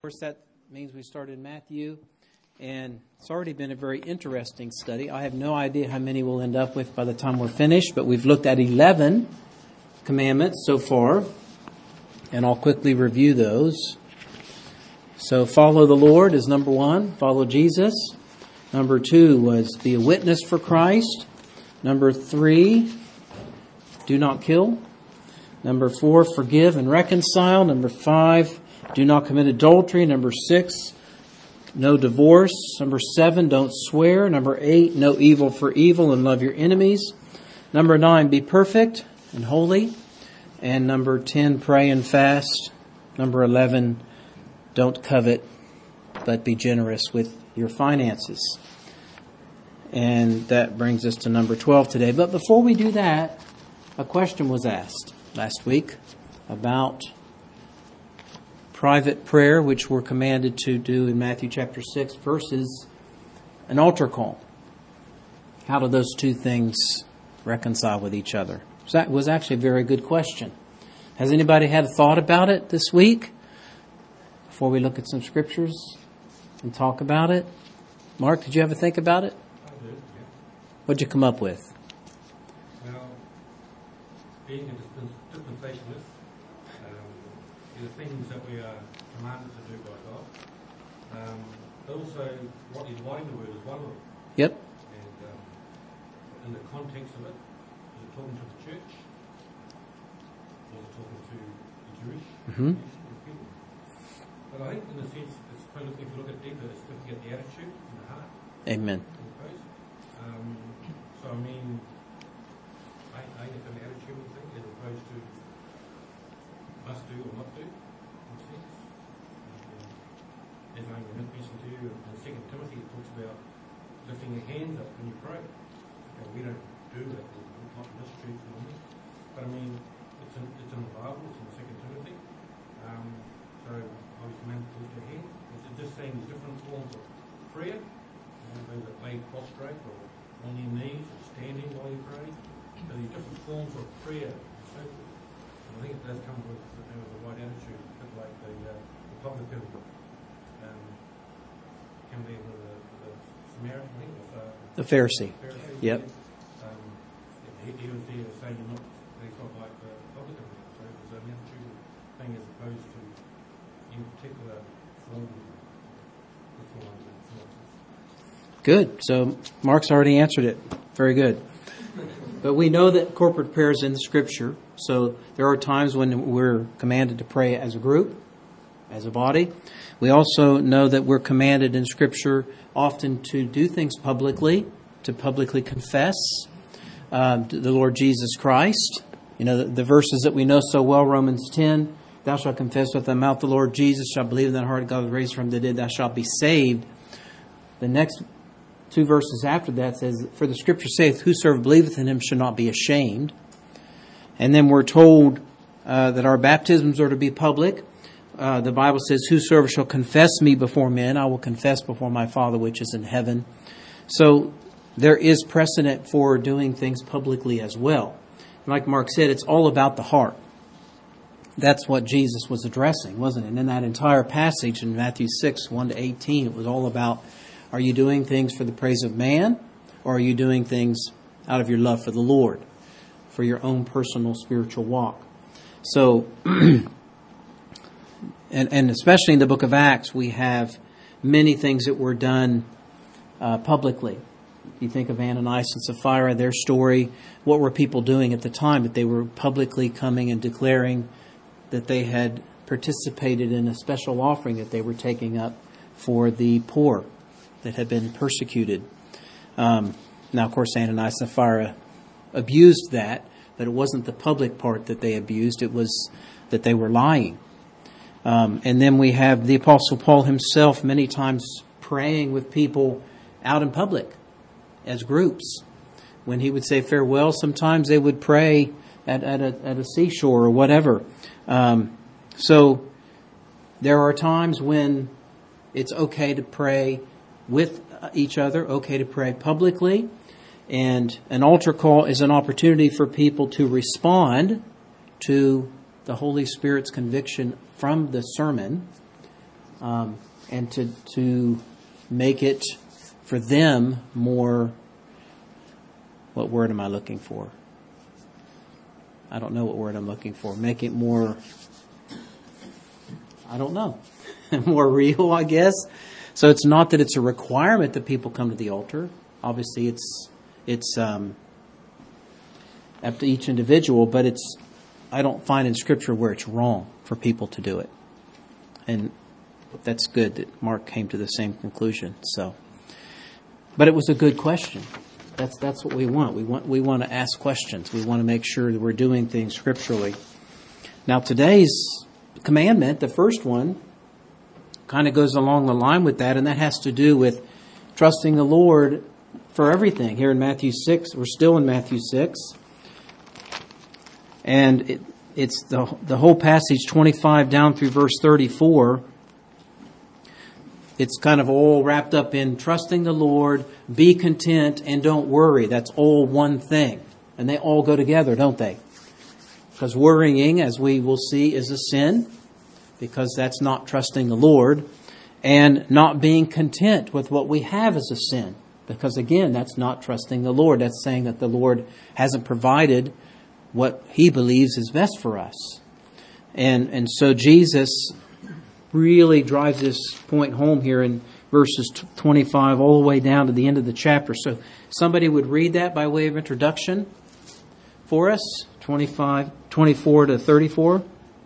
course, that means we started Matthew, and it's already been a very interesting study. I have no idea how many we'll end up with by the time we're finished, but we've looked at 11 commandments so far, and I'll quickly review those. So follow the Lord is number 1, follow Jesus. Number 2 was be a witness for Christ. Number 3, do not kill. Number 4, forgive and reconcile. Number 5, do not commit adultery. Number 6, no divorce. Number 7, don't swear. Number 8, no evil for evil and love your enemies. Number 9, be perfect and holy. And number 10, pray and fast. Number 11, don't covet, but be generous with your finances. And that brings us to number 12 today. But before we do that, a question was asked last week about private prayer, which we're commanded to do in Matthew chapter 6, versus an altar call. How do those two things reconcile with each other? So that was actually a very good question. Has anybody had a thought about it this week before we look at some scriptures and talk about it? Mark, did you ever think about it? I did, yeah. What'd you come up with? Well, being a dispensationalist, the things that we are commanded to do by God, but also what is writing the word is one of them. Yep. And in the context of it, is it talking to the church? Or is it talking to the Jewish people? But I think in a sense, it's kind of, if you look at deeper, it's looking at the attitude and the heart. Amen. So I mean, I think it's an attitude thing as opposed to must do or not do, in a sense. As I mentioned to you in 2 Timothy, it talks about lifting your hands up when you pray. Okay, we don't do that, not in this church normally. But I mean, it's in the Bible, it's in 2 Timothy. So I was commanded to lift your hands. It's just saying there's different forms of prayer. Those that lay prostrate or on your knees or standing while you pray. So there's different forms of prayer and so forth. And I think it does come with the right attitude, a bit like the publican came there with the Samaritan, I think, The Pharisee. Yep. He was there saying he's not like the publican. So it was an attitude thing as opposed to in particular form of performance. Good. So Mark's already answered it. Very good. But we know that corporate prayer is in the Scripture. So there are times when we're commanded to pray as a group, as a body. We also know that we're commanded in Scripture often to do things publicly, to publicly confess the Lord Jesus Christ. You know, the verses that we know so well, Romans 10, thou shalt confess with thy mouth the Lord Jesus, shalt believe in thy heart God was raised from the dead, thou shalt be saved. The next 2 verses after that says, for the Scripture saith, whosoever believeth in him shall not be ashamed. And then we're told that our baptisms are to be public. The Bible says, whosoever shall confess me before men, I will confess before my Father which is in heaven. So there is precedent for doing things publicly as well. Like Mark said, it's all about the heart. That's what Jesus was addressing, wasn't it? And in that entire passage in Matthew 6, 1-18, it was all about, are you doing things for the praise of man, or are you doing things out of your love for the Lord, for your own personal spiritual walk? So, and especially in the book of Acts, we have many things that were done publicly. You think of Ananias and Sapphira, their story. What were people doing at the time? That they were publicly coming and declaring that they had participated in a special offering that they were taking up for the poor that had been persecuted. Now, of course, Ananias and Sapphira abused that, but it wasn't the public part that they abused. It was that they were lying. And then we have the Apostle Paul himself many times praying with people out in public as groups. When he would say farewell, sometimes they would pray at a seashore or whatever. So there are times when it's okay to pray with each other, okay to pray publicly. And an altar call is an opportunity for people to respond to the Holy Spirit's conviction from the sermon and to make it for them more, what word am I looking for? I don't know what word I'm looking for. Make it more, I don't know, more real, I guess. So it's not that it's a requirement that people come to the altar. Obviously, it's up to each individual, but I don't find in Scripture where it's wrong for people to do it. And that's good that Mark came to the same conclusion. So, but it was a good question. That's what we want. We want to ask questions. We want to make sure that we're doing things scripturally. Now, today's commandment, the first one, kind of goes along the line with that, and that has to do with trusting the Lord for everything. Here in Matthew 6, we're still in Matthew 6, and it's the whole passage, 25 down through verse 34. It's kind of all wrapped up in trusting the Lord, be content, and don't worry. That's all one thing. And they all go together, don't they? Because worrying, as we will see, is a sin, because that's not trusting the Lord. And not being content with what we have is a sin, because again, that's not trusting the Lord. That's saying that the Lord hasn't provided what He believes is best for us. And so Jesus really drives this point home here in verses 25 all the way down to the end of the chapter. So somebody would read that by way of introduction for us, 24 to 34,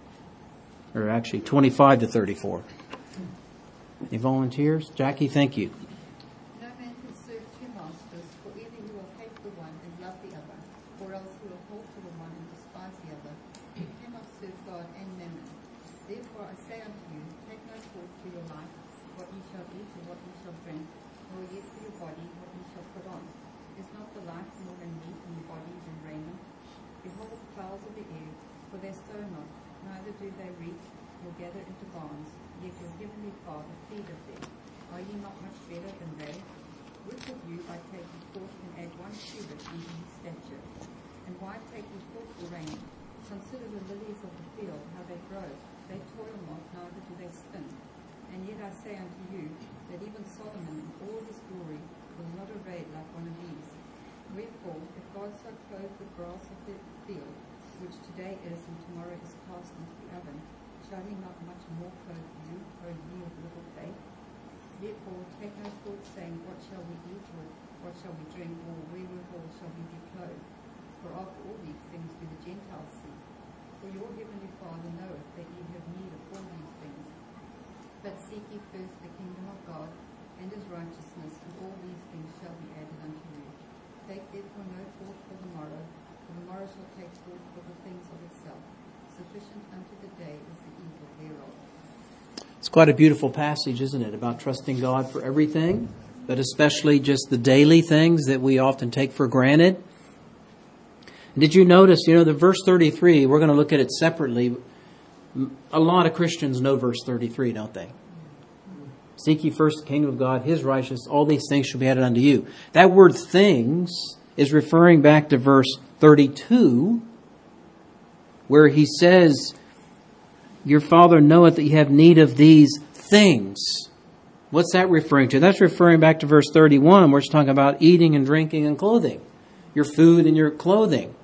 or actually 25 to 34. Any volunteers? Jackie, thank you. No man can serve two masters, for either he will hate the one and love the other, or else he will hold to the one and despise the other. You cannot serve God and mammon. Therefore I say unto you, take no thought for your life, what ye shall eat or what ye shall drink, nor yet for your body, what ye shall put on. Is not the life more than meat, and the body than raiment? Behold the fowls of the air, for they sow not, neither do they reap, nor gather into barns, yet your heavenly Father feedeth them. Are ye not much better than they? Which of you, by taking thought, can add 1 cubit unto his stature? And why take ye thought for raiment? Consider the lilies of the field, how they grow. They toil not, neither do they spin. And yet I say unto you, that even Solomon in all his glory was not arrayed like one of these. Wherefore, if God so clothe the grass of the field, which today is and tomorrow is cast into the oven, shall he not much more clothe you, O ye of little faith? Therefore take no thought, saying, what shall we eat, or what shall we drink, or wherewithal shall we be clothed? For after all these things do the Gentiles seek. For your heavenly Father knoweth that ye have need of all these things. But seek ye first the kingdom of God and His righteousness, and all these things shall be added unto you. Take therefore no thought for the morrow, for the morrow shall take thought for the things of itself. Sufficient unto the day is the evil thereof. It's quite a beautiful passage, isn't it, about trusting God for everything, but especially just the daily things that we often take for granted. Did you notice, the verse 33, we're going to look at it separately. A lot of Christians know verse 33, don't they? Seek ye first the kingdom of God, His righteousness, all these things shall be added unto you. That word things is referring back to verse 32, where he says, your Father knoweth that ye have need of these things. What's that referring to? That's referring back to verse 31, where it's talking about eating and drinking and clothing. Your food and your clothing.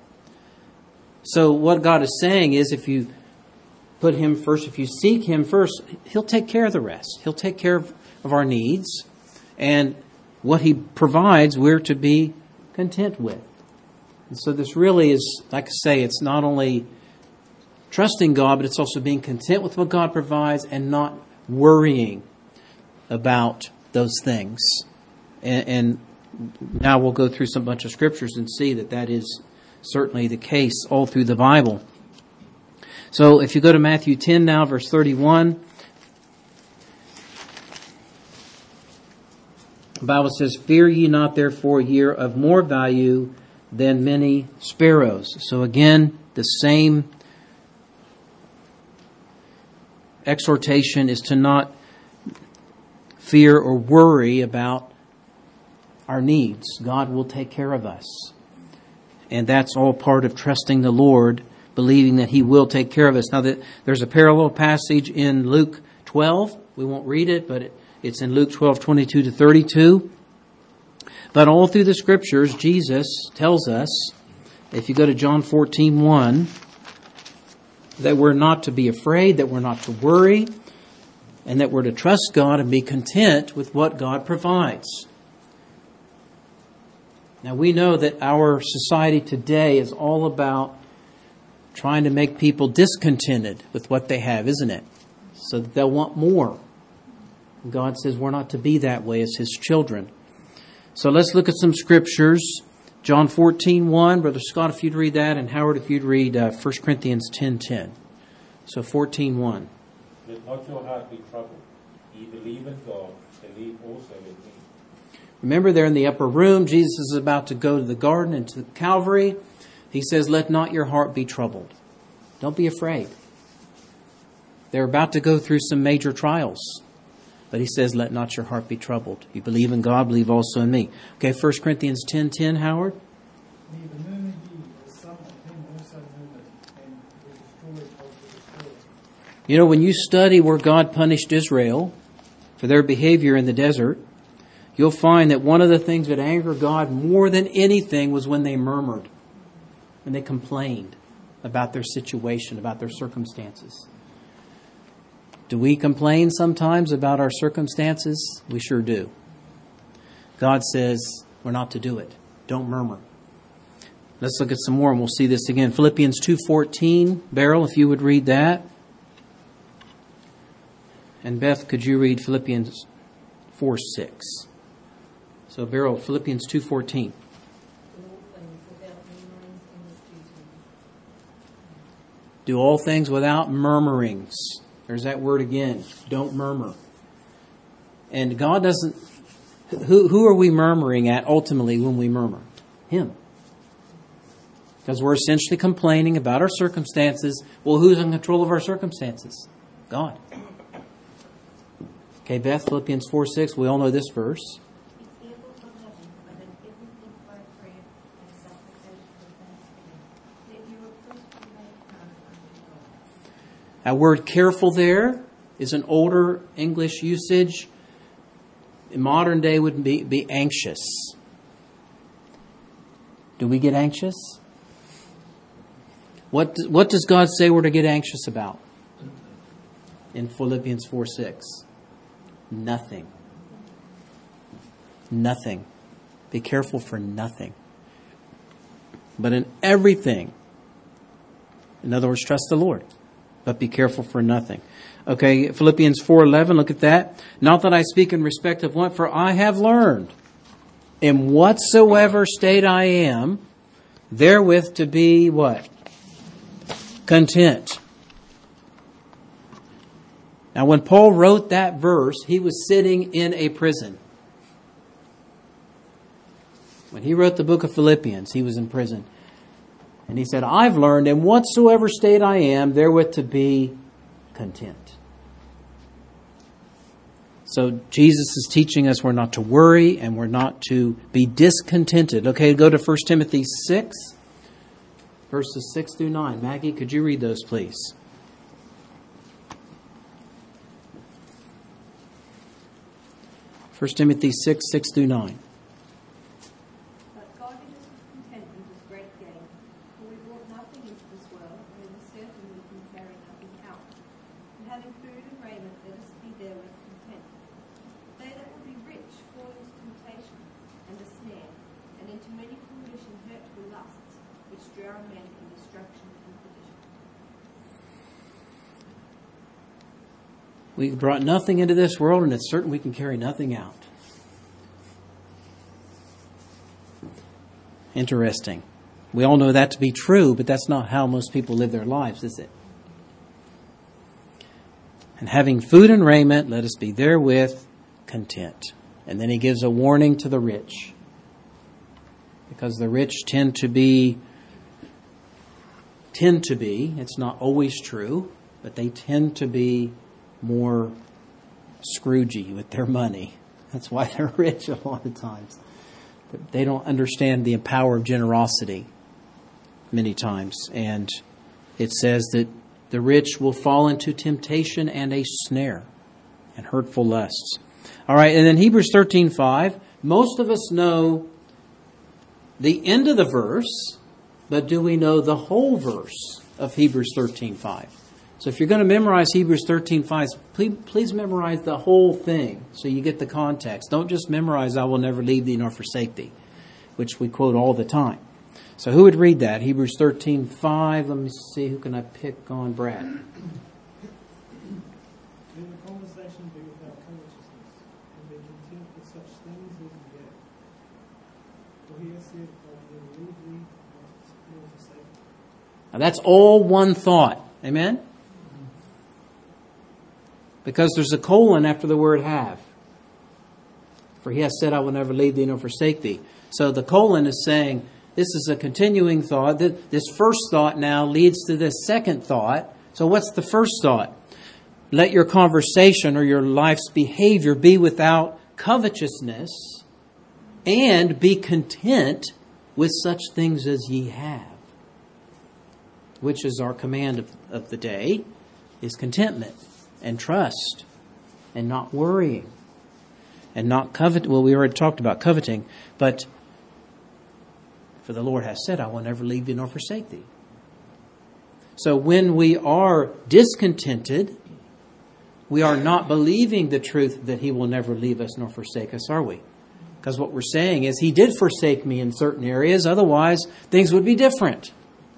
So what God is saying is, if you put Him first, if you seek Him first, He'll take care of the rest. He'll take care of our needs. And what He provides, we're to be content with. And so this really is, like I say, it's not only trusting God, but it's also being content with what God provides and not worrying about those things. And now we'll go through some bunch of scriptures and see that that is certainly the case all through the Bible. So if you go to Matthew 10 now, verse 31, the Bible says, fear ye not, therefore, ye are of more value than many sparrows. So again, the same exhortation is to not fear or worry about our needs. God will take care of us. And that's all part of trusting the Lord, believing that He will take care of us. Now, there's a parallel passage in Luke 12, We won't read it, but it's in Luke 12:22 to 32. But all through the Scriptures, Jesus tells us, if you go to John 14:1, that we're not to be afraid, that we're not to worry, and that we're to trust God and be content with what God provides. Now we know that our society today is all about trying to make people discontented with what they have, isn't it? So that they'll want more. God says we're not to be that way as His children. So let's look at some scriptures. John 14:1, Brother Scott, if you'd read that, and Howard, if you'd read 1 Corinthians 10:10. So 14:1. Let not your heart be troubled. Ye believe in God, believe also in me. Remember, they're in the upper room. Jesus is about to go to the garden and to Calvary. He says, let not your heart be troubled. Don't be afraid. They're about to go through some major trials. But He says, let not your heart be troubled. You believe in God, believe also in me. Okay, 1 Corinthians 10:10, Howard. Neither murmur ye, as some of them also murmured, and were destroyed of the destroyer. You know, when you study where God punished Israel for their behavior in the desert, you'll find that one of the things that angered God more than anything was when they murmured, when they complained about their situation, about their circumstances. Do we complain sometimes about our circumstances? We sure do. God says we're not to do it. Don't murmur. Let's look at some more and we'll see this again. Philippians 2:14. Beryl, if you would read that. And Beth, could you read Philippians 4:6? So Beryl, Philippians 2:14. Do all things without murmurings. There's that word again. Don't murmur. And God doesn't... Who are we murmuring at ultimately when we murmur? Him. Because we're essentially complaining about our circumstances. Well, who's in control of our circumstances? God. Okay, Beth, Philippians 4:6. We all know this verse. Be careful from nothing, but in everything by prayer and supplication with thanksgiving. Let your requests be made known unto God. That word careful there is an older English usage. In modern day would be anxious. Do we get anxious? What does God say we're to get anxious about? In Philippians 4:6. Nothing. Nothing. Be careful for nothing. But in everything, in other words, trust the Lord. But be careful for nothing. Okay, Philippians 4:11, look at that. Not that I speak in respect of one, for I have learned in whatsoever state I am, therewith to be what? Content. Now, when Paul wrote that verse, he was sitting in a prison. When he wrote the book of Philippians, he was in prison. And he said, I've learned in whatsoever state I am, therewith to be content. So Jesus is teaching us we're not to worry and we're not to be discontented. Okay, go to 1 Timothy 6, verses 6 through 9. Maggie, could you read those, please? First Timothy 6, 6 through 9. But godliness with contentment is great gain. For we brought nothing into this world, and it is certain we can carry nothing out. And having food and raiment, let us be therewith content. They that will be rich fall into temptation and a snare, and into many foolish and hurtful lusts, which drown men in destruction and perdition. We brought nothing into this world, and it's certain we can carry nothing out. Interesting. We all know that to be true, but that's not how most people live their lives, is it? And having food and raiment, let us be therewith content. And then he gives a warning to the rich. Because the rich tend to be, it's not always true, but they tend to be more Scroogey with their money. That's why they're rich a lot of times. They don't understand the power of generosity many times. And it says that the rich will fall into temptation and a snare. and hurtful lusts. All right, and then Hebrews 13:5. Most of us know the end of the verse, but do we know the whole verse of Hebrews 13:5? So if you're going to memorize Hebrews 13:5, please memorize the whole thing so you get the context. Don't just memorize, I will never leave thee nor forsake thee, which we quote all the time. So who would read that? Hebrews 13:5. Let me see, who can I pick on? Brad. Let the conversation be without covetousness, and be content with such things as you get. For he has said, I will never leave thee nor forsake thee. Now that's all one thought. Amen? Because there's a colon after the word have. For he has said, I will never leave thee nor forsake thee. So the colon is saying, this is a continuing thought. This first thought now leads to this second thought. So what's the first thought? Let your conversation or your life's behavior be without covetousness, and be content with such things as ye have. Which is our command of the day, is contentment and trust and not worrying and not covet. Well, we already talked about coveting, but for the Lord has said, I will never leave thee nor forsake thee. So when we are discontented, we are not believing the truth that he will never leave us nor forsake us, are we? Because what we're saying is he did forsake me in certain areas, otherwise things would be different.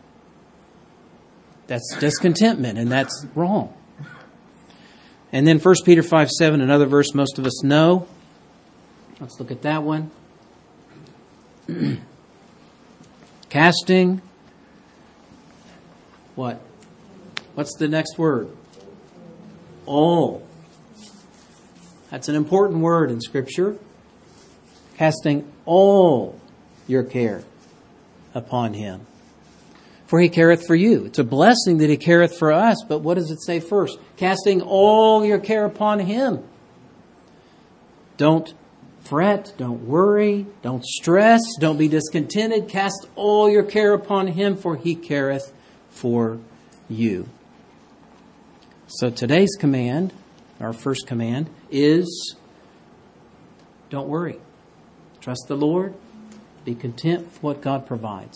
That's discontentment, and that's wrong. And then 1 Peter 5:7, another verse most of us know. Let's look at that one. Casting. What? What's the next word? All. That's an important word in Scripture. Casting all your care upon him. For he careth for you. It's a blessing that he careth for us. But what does it say first? Casting all your care upon him. Don't fret. Don't worry. Don't stress. Don't be discontented. Cast all your care upon him, for he careth for you. So today's command, our first command, is don't worry. Trust the Lord. Be content with what God provides.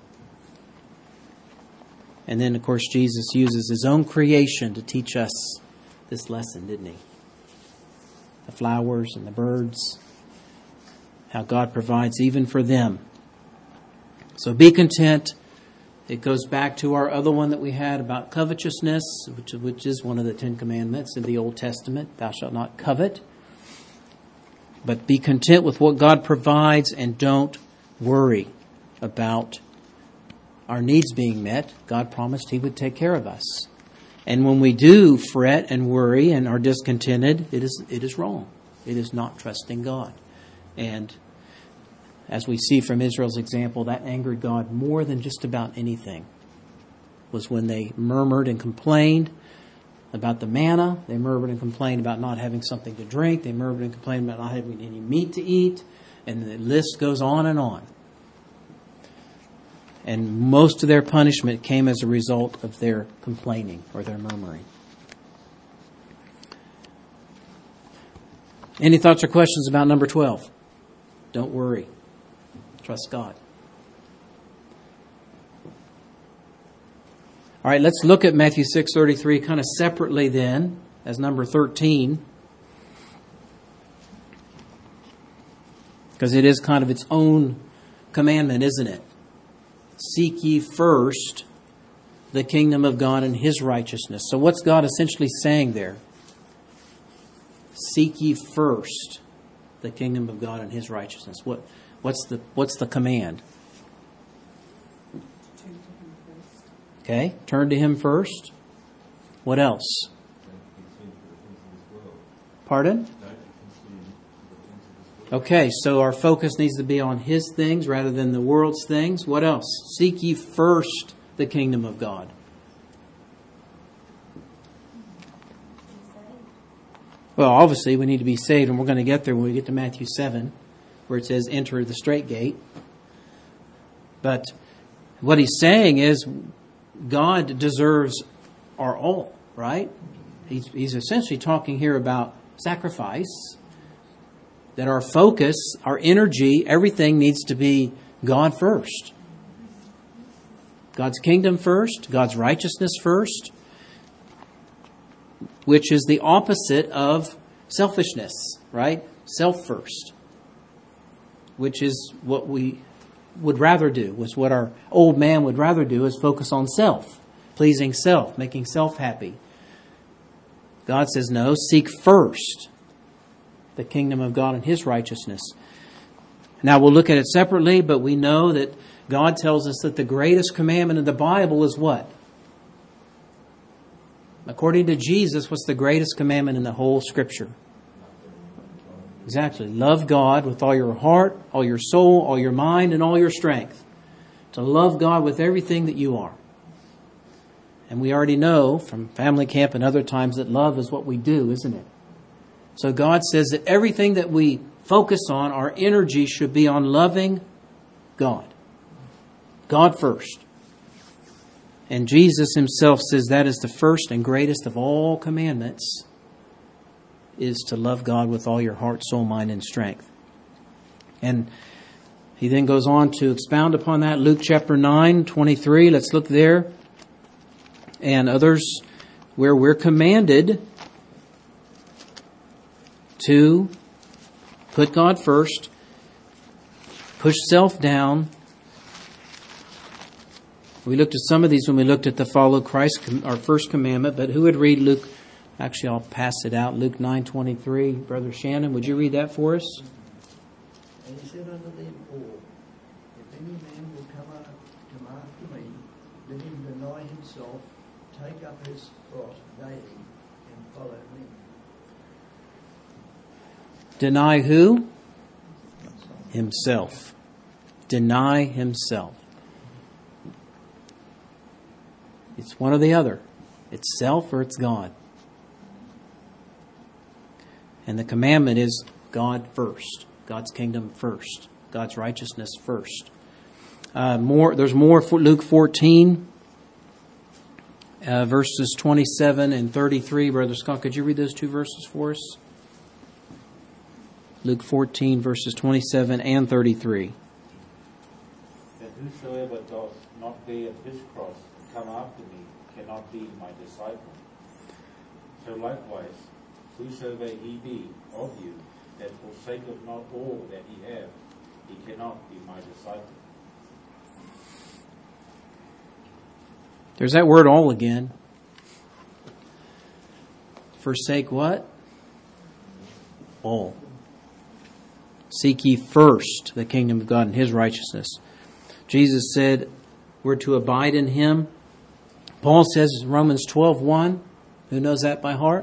And then, of course, Jesus uses his own creation to teach us this lesson, didn't he? The flowers and the birds, how God provides even for them. So be content. It goes back to our other one that we had about covetousness, which is one of the 10 Commandments in the Old Testament. Thou shalt not covet. But be content with what God provides and don't worry about our needs being met. God promised he would take care of us. And when we do fret and worry and are discontented, it is wrong. It is not trusting God. And as we see from Israel's example, that angered God more than just about anything. Was when they murmured and complained about the manna. They murmured and complained about not having something to drink. They murmured and complained about not having any meat to eat. And the list goes on and on. And most of their punishment came as a result of their complaining or their murmuring. Any thoughts or questions about number 12? Don't worry. Trust God. All right, let's look at Matthew 6:33 kind of separately then as number 13. Because it is kind of its own commandment, isn't it? Seek ye first the kingdom of God and his righteousness. So what's God essentially saying there? Seek ye first the kingdom of God and his righteousness. What's the command? Okay, turn to him first. What else? Pardon? Okay, so our focus needs to be on his things rather than the world's things. What else? Seek ye first the kingdom of God. Well, obviously we need to be saved, and we're going to get there when we get to Matthew 7, where it says, enter the straight gate. But what he's saying is God deserves our all, right? He's essentially talking here about sacrifice, that our focus, our energy, everything needs to be God first. God's kingdom first, God's righteousness first, which is the opposite of selfishness, right? Self first, which is what we would rather do, was what our old man would rather do, is focus on self, pleasing self, making self happy. God says, no, seek first the kingdom of God and His righteousness. Now we'll look at it separately, but we know that God tells us that the greatest commandment in the Bible is what? According to Jesus, what's the greatest commandment in the whole Scripture? Exactly. Love God with all your heart, all your soul, all your mind, and all your strength. To love God with everything that you are. And we already know from family camp and other times that love is what we do, isn't it? So God says that everything that we focus on, our energy should be on loving God. God first. And Jesus Himself says that is the first and greatest of all commandments, is to love God with all your heart, soul, mind, and strength. And He then goes on to expound upon that. Luke chapter 9:23. Let's look there. And others where we're commanded to put God first, push self down. We looked at some of these when we looked at the follow Christ, our first commandment, but who would read Luke? Actually, I'll pass it out. Luke 9:23. Brother Shannon, would you read that for us? And He said unto them all, if any man will come after me, let him deny himself, take up his cross daily, and follow me. Deny who? Himself. Deny himself. It's one or the other. It's self or it's God. And the commandment is God first. God's kingdom first. God's righteousness first. There's more for Luke 14, verses 27 and 33. Brother Scott, could you read those two verses for us? Luke 14, verses 27 and 33. That whosoever does not bear his cross and come after me cannot be my disciple. So likewise, whosoever he be of you that forsaketh not all that he hath, he cannot be my disciple. There's that word all again. Forsake what? All. Seek ye first the kingdom of God and His righteousness. Jesus said we're to abide in Him. Paul says in Romans 12:1, who knows that by heart?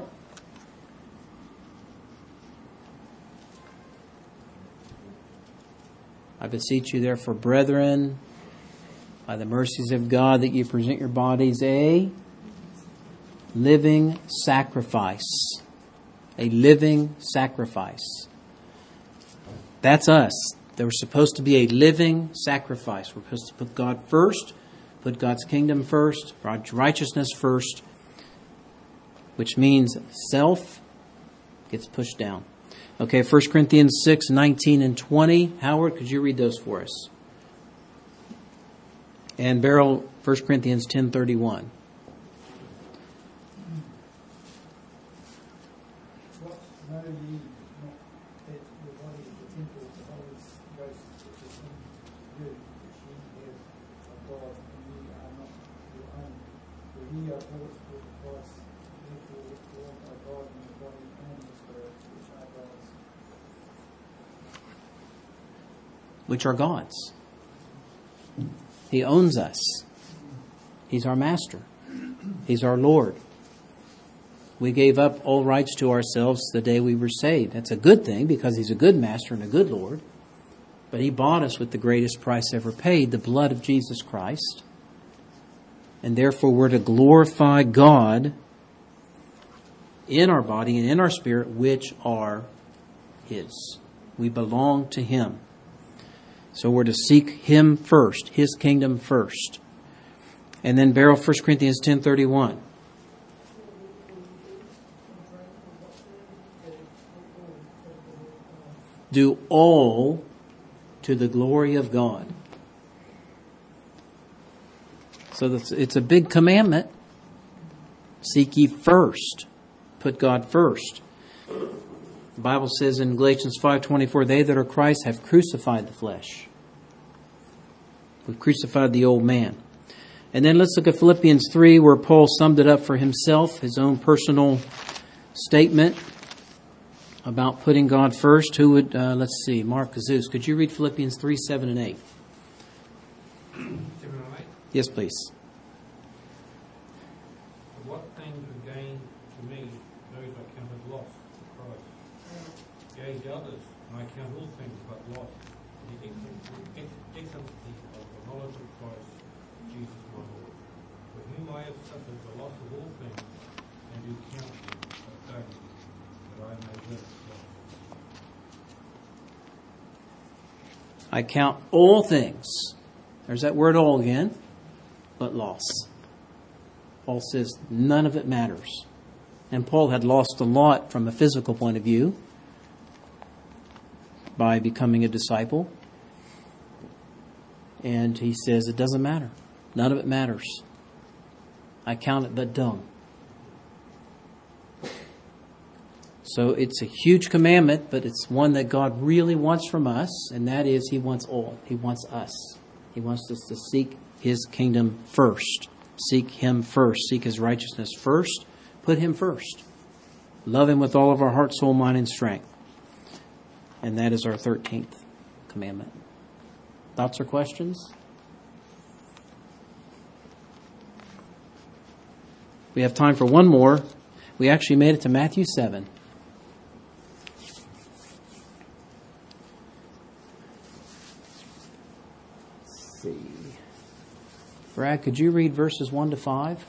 I beseech you therefore, brethren, by the mercies of God, that you present your bodies a living sacrifice. A living sacrifice. That's us. We're supposed to be a living sacrifice. We're supposed to put God first, put God's kingdom first, God's righteousness first, which means self gets pushed down. Okay, 1 Corinthians 6, 19 and 20. Howard, could you read those for us? And Beryl, 1 Corinthians 10, 31. What know ye not that your body is the temple of the Holy Ghost which is in you, which ye have of God, and ye are not your own? For ye are bought with a price, therefore glorify God in the body and the spirit, which are God's. Which are God's. He owns us. He's our master. He's our Lord. We gave up all rights to ourselves the day we were saved. That's a good thing because He's a good master and a good Lord. But He bought us with the greatest price ever paid, the blood of Jesus Christ. And therefore we're to glorify God in our body and in our spirit, which are His. We belong to Him. So we're to seek Him first, His kingdom first. And then Beryl, 1 Corinthians 10:31. do all to the glory of God. So it's a big commandment. Seek ye first. Put God first. The Bible says in Galatians 5:24, they that are Christ have crucified the flesh. We've crucified the old man. And then let's look at Philippians 3, where Paul summed it up for himself, his own personal statement about putting God first. Who would, let's see, Mark Kazoos, could you read Philippians 3, 7 and 8? 7 and 8. Yes, please. What things are gained to me, those I count as loss for Christ. Yea, to others, I count all things but loss, for the excellency of the knowledge of Christ Jesus my Lord, for whom I have suffered the loss of all things, and do count them but dung, that I may live Christ. I count all things. There's that word all again, but loss. Paul says none of it matters. And Paul had lost a lot from a physical point of view by becoming a disciple. And he says it doesn't matter. None of it matters. I count it but dung. So it's a huge commandment, but it's one that God really wants from us, and that is He wants all. He wants us. He wants us to seek His kingdom first. Seek Him first. Seek His righteousness first. Put Him first. Love Him with all of our heart, soul, mind, and strength. And that is our 13th commandment. Thoughts or questions? We have time for one more. We actually made it to Matthew 7. Let's see. Brad, could you read verses 1 to 5?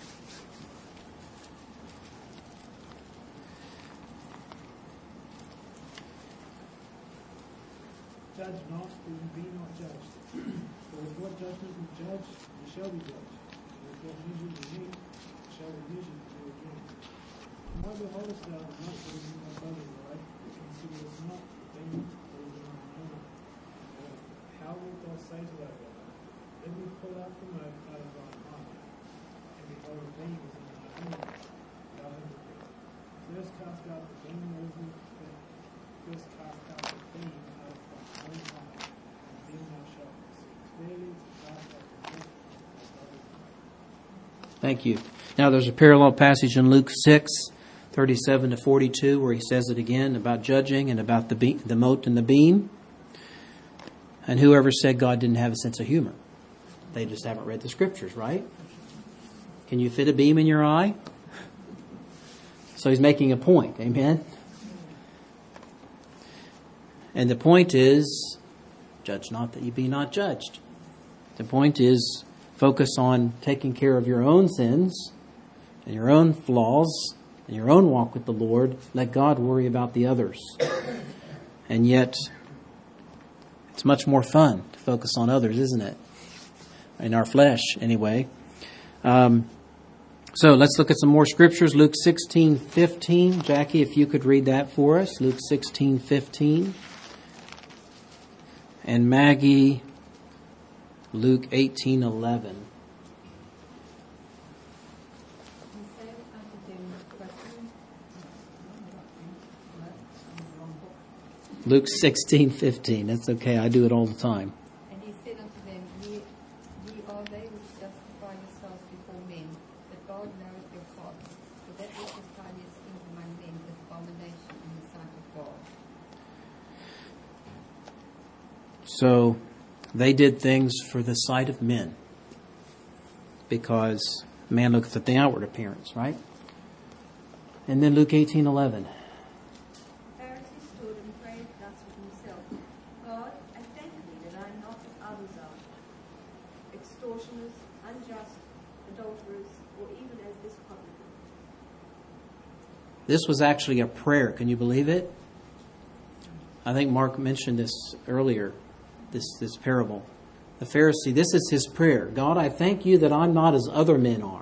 Judge not, that you be not judged. For with what judgment you judge, you shall be judged. And with what measure you meet, shall be measured to you again. Why beholdest thou not what is in thy brother's eye, but considerest not the thing that is in thine own? Or how wilt thou say to thy brother, let me pull out the mote out of thine eye, and behold the beam is in thine own eye? Thou hypocrite. First cast out the beam out of the first cast out the beam out of thine own eye, and then thou shalt see clearly to cast out the mote of thy brother's eye. Thank you. Now there's a parallel passage in Luke 6, 37 to 42, where he says it again about judging and about the mote and the beam. And whoever said God didn't have a sense of humor? They just haven't read the scriptures, right? Can you fit a beam in your eye? So he's making a point. Amen? And the point is, judge not that you be not judged. The point is, focus on taking care of your own sins and your own flaws and your own walk with the Lord. Let God worry about the others. And yet, it's much more fun to focus on others, isn't it? In our flesh, anyway. So let's look at some more scriptures. Luke 16:15. Jackie, if you could read that for us. Luke 16:15. And Maggie, Luke 18:11. Luke 16:15. That's okay. I do it all the time. And he said unto them, Ye are they which justify yourselves before men, but God knoweth your thoughts. For that which is highly esteemed among men is abomination in the sight of God. So they did things for the sight of men, because man looks at the outward appearance, right? And then Luke 18:11. Pharisee stood and prayed thus with himself, God, I thank thee that I am not as others are, extortioners, unjust, adulterers, or even as this publican. This was actually a prayer. Can you believe it? I think Mark mentioned this earlier, this parable. The Pharisee, this is his prayer. God, I thank you that I'm not as other men are.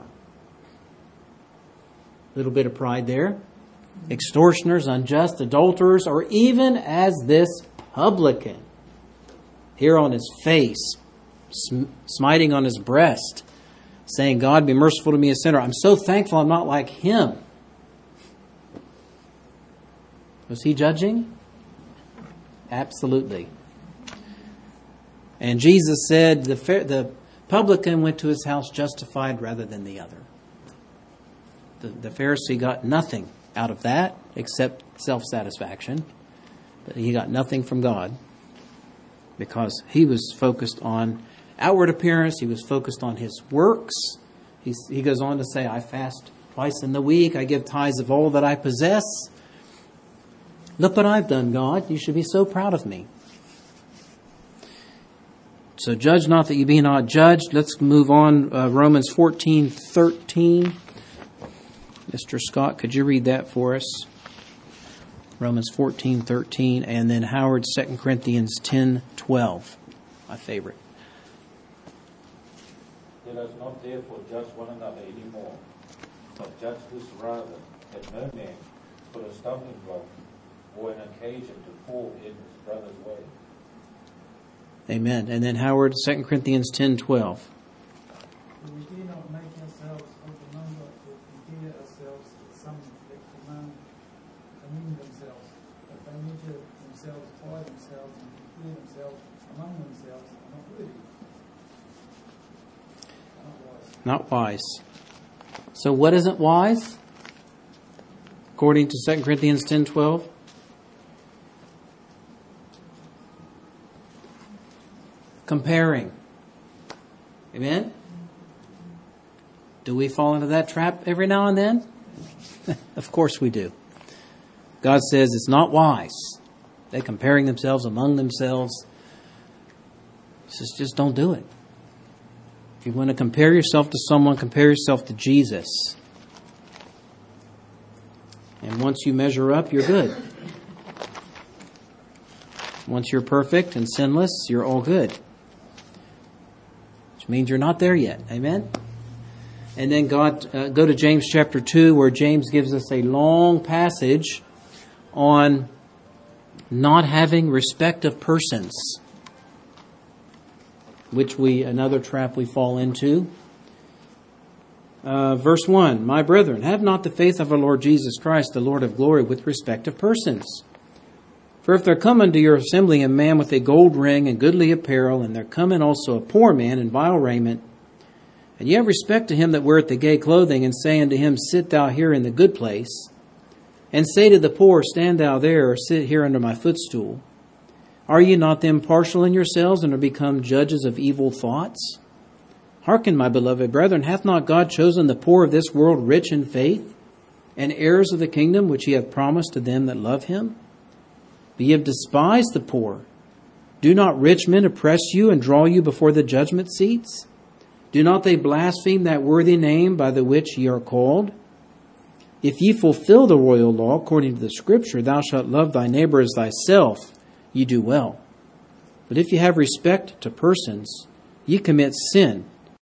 A little bit of pride there. Extortioners, unjust, adulterers, or even as this publican, here on his face, smiting on his breast, saying, God, be merciful to me, a sinner. I'm so thankful I'm not like him. Was he judging? Absolutely. And Jesus said the publican went to his house justified rather than the other. The Pharisee got nothing out of that except self-satisfaction. But he got nothing from God because he was focused on outward appearance. He was focused on his works. He goes on to say, I fast twice in the week. I give tithes of all that I possess. Look what I've done, God. You should be so proud of me. So judge not that you be not judged. Let's move on. Romans 14:13. Mr. Scott, could you read that for us? Romans 14:13, and then Howard 2 Corinthians 10:12. My favorite. Let us not therefore judge one another anymore, but judge this rather, that no man put a stumbling block or an occasion to fall in his brother's way. Amen. And then Howard 2 Corinthians 10:12. For we dare not make ourselves of the number or compare ourselves with some that commend themselves, but they measure themselves by themselves and compare themselves among themselves are not worthy. Not wise. So what isn't wise? According to 2 Corinthians 10:12. Comparing. Amen? Do we fall into that trap every now and then? Of course we do. God says it's not wise. They're comparing themselves among themselves. He says, just don't do it. If you want to compare yourself to someone, compare yourself to Jesus. And once you measure up, you're good. Once you're perfect and sinless, you're all good. Which means you're not there yet. Amen? And then go to James chapter 2, where James gives us a long passage on not having respect of persons, which another trap we fall into. Verse 1, My brethren, have not the faith of our Lord Jesus Christ, the Lord of glory, with respect of persons. For if there come unto your assembly a man with a gold ring and goodly apparel, and there come in also a poor man in vile raiment, and ye have respect to him that weareth the gay clothing, and say unto him, Sit thou here in the good place, and say to the poor, Stand thou there, or sit here under my footstool, are ye not then partial in yourselves, and are become judges of evil thoughts? Hearken, my beloved brethren, hath not God chosen the poor of this world rich in faith, and heirs of the kingdom which he hath promised to them that love him? But ye have despised the poor. Do not rich men oppress you and draw you before the judgment seats? Do not they blaspheme that worthy name by the which ye are called? If ye fulfill the royal law according to the Scripture, Thou shalt love thy neighbor as thyself, ye do well. But if ye have respect to persons, ye commit sin